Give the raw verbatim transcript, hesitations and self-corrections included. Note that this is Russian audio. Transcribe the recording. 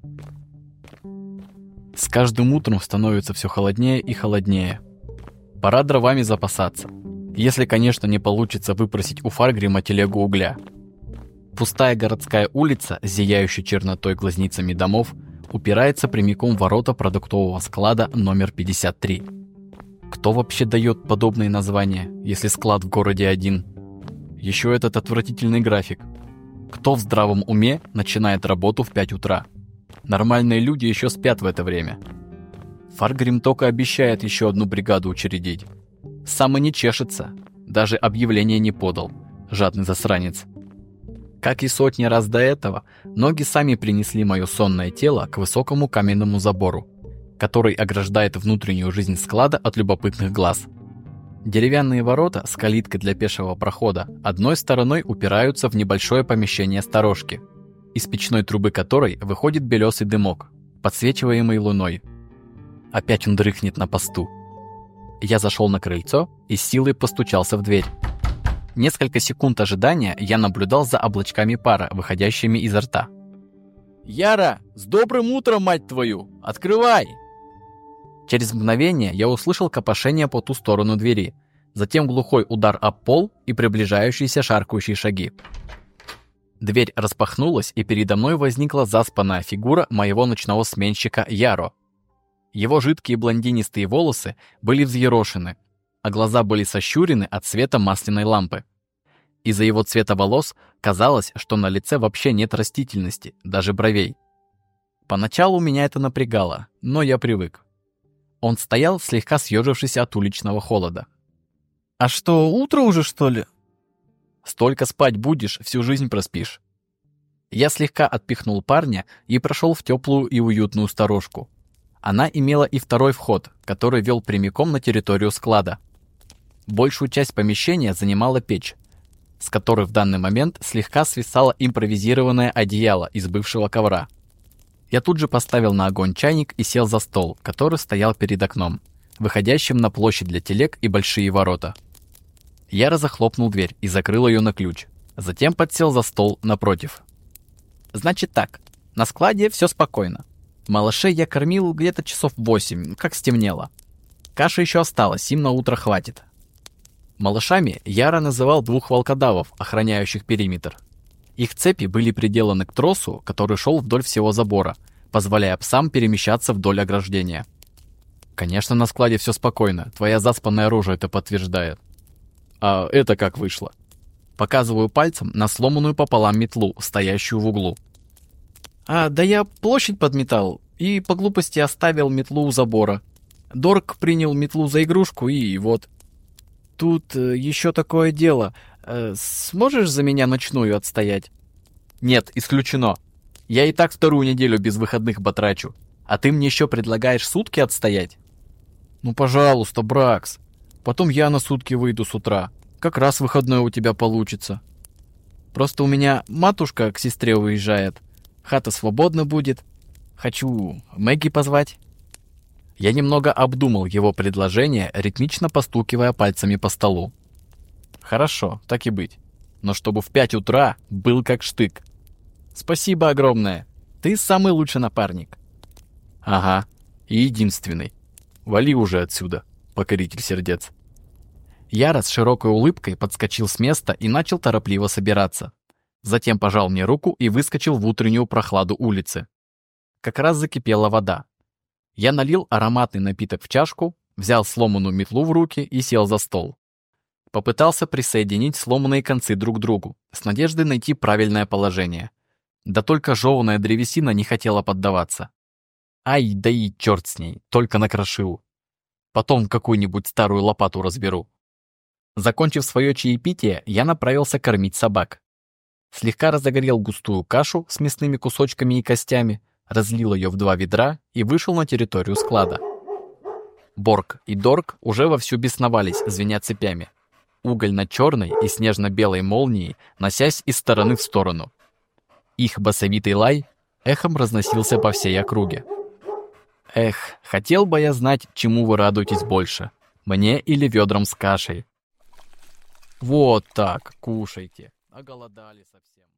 С каждым утром становится все холоднее и холоднее. Пора дровами запасаться. Если, конечно, не получится выпросить у Фаргрима телегу угля. Пустая городская улица, зияющая чернотой глазницами домов, упирается прямиком в ворота продуктового склада номер пятьдесят три. Кто вообще дает подобные названия, если склад в городе один? Еще этот отвратительный график. Кто в здравом уме начинает работу в пять утра? Нормальные люди еще спят в это время. Фаргрим только обещает еще одну бригаду учредить. Сам и не чешется, даже объявление не подал, жадный засранец. Как и сотни раз до этого, ноги сами принесли мое сонное тело к высокому каменному забору, который ограждает внутреннюю жизнь склада от любопытных глаз. Деревянные ворота с калиткой для пешего прохода одной стороной упираются в небольшое помещение сторожки, из печной трубы которой выходит белесый дымок, подсвечиваемый луной. Опять он дрыхнет на посту. Я зашел на крыльцо и с силой постучался в дверь. Несколько секунд ожидания я наблюдал за облачками пара, выходящими изо рта. «Яра, с добрым утром, мать твою! Открывай!» Через мгновение я услышал копошение по ту сторону двери, затем глухой удар об пол и приближающиеся шаркающие шаги. Дверь распахнулась, и передо мной возникла заспанная фигура моего ночного сменщика Яро. Его жидкие блондинистые волосы были взъерошены, а глаза были сощурены от света масляной лампы. Из-за его цвета волос казалось, что на лице вообще нет растительности, даже бровей. Поначалу меня это напрягало, но я привык. Он стоял, слегка съежившись от уличного холода. «А что, утро уже, что ли?» «Столько спать будешь, всю жизнь проспишь». Я слегка отпихнул парня и прошел в теплую и уютную сторожку. Она имела и второй вход, который вел прямиком на территорию склада. Большую часть помещения занимала печь, с которой в данный момент слегка свисало импровизированное одеяло из бывшего ковра. Я тут же поставил на огонь чайник и сел за стол, который стоял перед окном, выходящим на площадь для телег и большие ворота. Я разохлопнул дверь и закрыл ее на ключ, затем подсел за стол напротив. Значит так, на складе все спокойно. Малышей я кормил где-то часов восемь, как стемнело. Каши еще осталось, им на утро хватит. Малышами Яра называл двух волкодавов, охраняющих периметр. Их цепи были приделаны к тросу, который шел вдоль всего забора, позволяя псам перемещаться вдоль ограждения. Конечно, на складе все спокойно, твоя заспанная рожа это подтверждает. А это как вышло? Показываю пальцем на сломанную пополам метлу, стоящую в углу. А, да я площадь подметал и по глупости оставил метлу у забора. Дорг принял метлу за игрушку, и вот. Тут э, еще такое дело. Э, сможешь за меня ночную отстоять? Нет, исключено. Я и так вторую неделю без выходных батрачу. А ты мне еще предлагаешь сутки отстоять? Ну, пожалуйста, Бракс. Потом я на сутки выйду с утра. Как раз выходной у тебя получится. Просто у меня матушка к сестре уезжает. Хата свободна будет. Хочу Мэгги позвать. Я немного обдумал его предложение, ритмично постукивая пальцами по столу. Хорошо, так и быть. Но чтобы в пять утра был как штык. Спасибо огромное. Ты самый лучший напарник. Ага, и единственный. Вали уже отсюда, покоритель сердец. Яра с широкой улыбкой подскочил с места и начал торопливо собираться. Затем пожал мне руку и выскочил в утреннюю прохладу улицы. Как раз закипела вода. Я налил ароматный напиток в чашку, взял сломанную метлу в руки и сел за стол. Попытался присоединить сломанные концы друг к другу, с надеждой найти правильное положение. Да только жеваная древесина не хотела поддаваться. Ай, да и черт с ней, только накрошил. Потом какую-нибудь старую лопату разберу. Закончив свое чаепитие, я направился кормить собак. Слегка разогрел густую кашу с мясными кусочками и костями, разлил ее в два ведра и вышел на территорию склада. Борг и Дорг уже вовсю бесновались, звеня цепями. Угольно-черной и снежно-белой молнией, носясь из стороны в сторону. Их басовитый лай эхом разносился по всей округе. Эх, хотел бы я знать, чему вы радуетесь больше, мне или ведрам с кашей. Вот так, кушайте. Оголодали совсем.